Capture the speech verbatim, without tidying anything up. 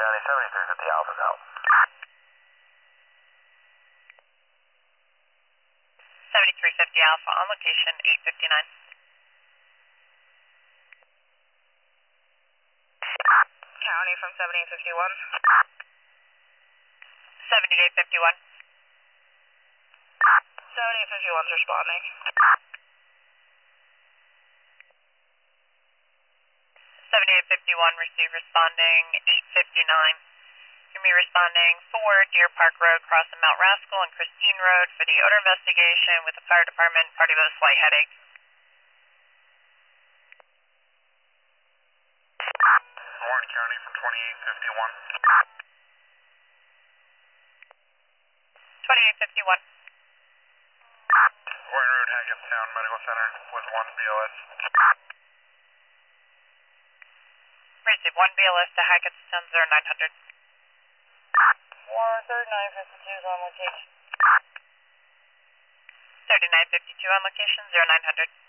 County, seventy-three fifty Alpha's out. seventy-three fifty Alpha on location, eight fifty-nine. County from seventy-eight fifty-one. seventy-eight fifty-one. seventy-eight fifty-one's responding. seventy-eight fifty-one, receive responding, eight fifty-nine. You're me responding for Deer Park Road, crossing Mount Rascal and Christine Road for the odor investigation with the fire department, party with a slight headache. Warren County from twenty-eight fifty-one. twenty-eight fifty-one. Warren Road, Hackettstown Medical Center with one B L S. Receive one B L S to Hackettstown, zero nine hundred. Warren thirty-nine fifty-two is on location. thirty-nine fifty-two on location, zero nine hundred.